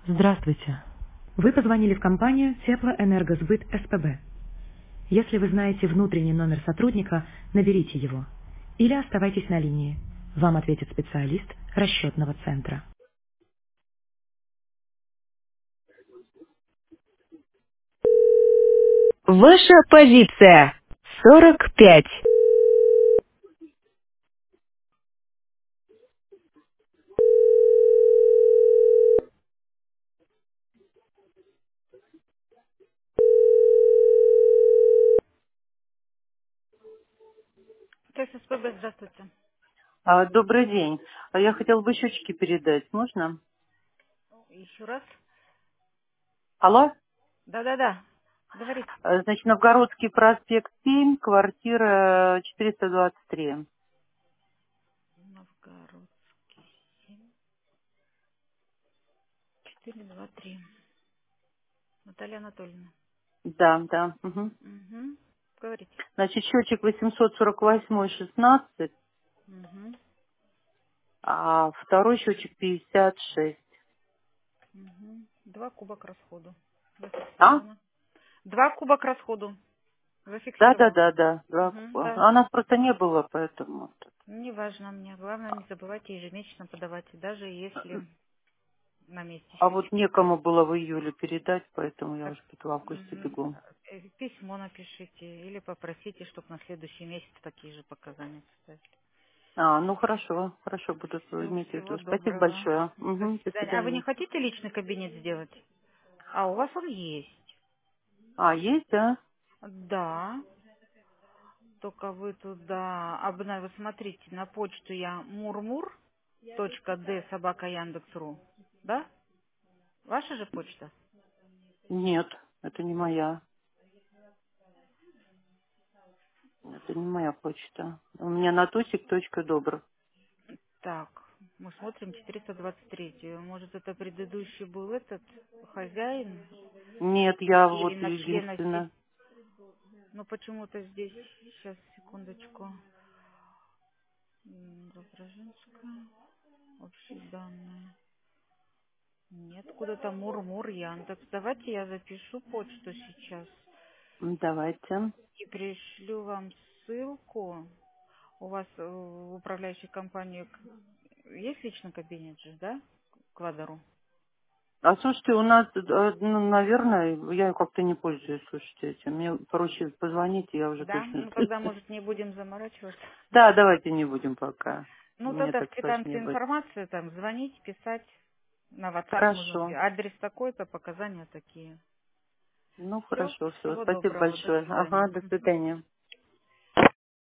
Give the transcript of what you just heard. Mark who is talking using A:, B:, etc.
A: Здравствуйте. Вы позвонили в компанию Теплоэнергосбыт СПБ. Если вы знаете внутренний номер сотрудника, наберите его. Или оставайтесь на линии. Вам ответит специалист расчетного центра. Ваша позиция. 45.
B: То есть СПБ, здравствуйте.
C: Добрый день. Я хотела бы счетчики передать. Можно?
B: Еще раз.
C: Алло?
B: Да-да-да. Говорите.
C: Значит, Новгородский проспект 7, квартира 423.
B: Новгородский 7, 4, 2, 3. Наталья Анатольевна.
C: Да, да. Мгм.
B: Угу. Говорите.
C: Значит, счетчик 848-16,
B: Угу.
C: а второй счетчик 56.
B: Угу. 2 куба к расходу.
C: А?
B: Зафиксировано. 2 куба к расходу.
C: Да, да,
B: Зафиксировано.
C: да, да. Два
B: Угу,
C: куба.
B: да.
C: А нас просто не было, поэтому...
B: Неважно мне. Главное, не забывайте ежемесячно подавать, даже если на месте
C: А вот
B: счетчики стоят.
C: некому было в июле передать, поэтому я
B: Так,
C: уже в августе бегу.
B: письмо напишите или попросите, чтобы на следующий месяц такие же показания составили.
C: Ну хорошо, хорошо, буду
B: Все,
C: иметь в виду.
B: всего
C: Спасибо
B: доброго.
C: большое.
B: До
C: Мгм, до
B: свидания. А вы не
C: свидания.
B: хотите личный кабинет сделать? А у вас он есть.
C: Есть, да?
B: Да. Только вы туда обновили. Смотрите, на почту я murmur.d@yandex.ru. Да? Ваша же почта?
C: Нет, это не моя. Это не моя почта. У меня натусик.добр.
B: Так, мы смотрим 423. Может, это предыдущий был этот хозяин
C: Нет, я
B: или
C: вот
B: на члена
C: единственная.
B: Но почему-то здесь, сейчас, секундочку, Преображенская, общие данные. Нет, куда-то Мур-Мур, Яндекс. Давайте я запишу почту сейчас
C: Давайте.
B: и пришлю вам ссылку. У вас в управляющей компании есть личный кабинет же, да? К Вадору.
C: Слушайте, у нас, наверное, я как-то не пользуюсь, слушайте, этим. Мне проще позвонить, и я уже
B: Да?
C: точно
B: Ну
C: знаю.
B: тогда, может, не будем заморачиваться.
C: Да, давайте не будем пока.
B: Ну
C: Мне
B: тогда в
C: так
B: квитанции
C: сложнее будет.
B: информацию, там, звонить, писать. На WhatsApp можно.
C: Хорошо.
B: Адрес такой-то, показания такие.
C: Ну,
B: Все,
C: хорошо, все.
B: всего
C: Спасибо
B: доброго, до
C: большое. Ага,
B: свидания.
C: до
B: Мгм.
C: свидания.